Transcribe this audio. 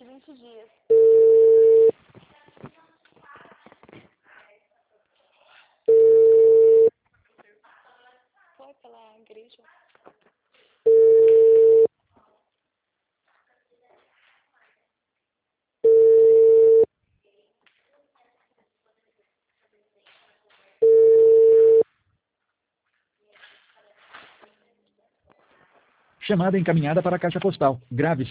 de 20 dias. Foi pela igreja. Chamada encaminhada para a caixa postal. Grave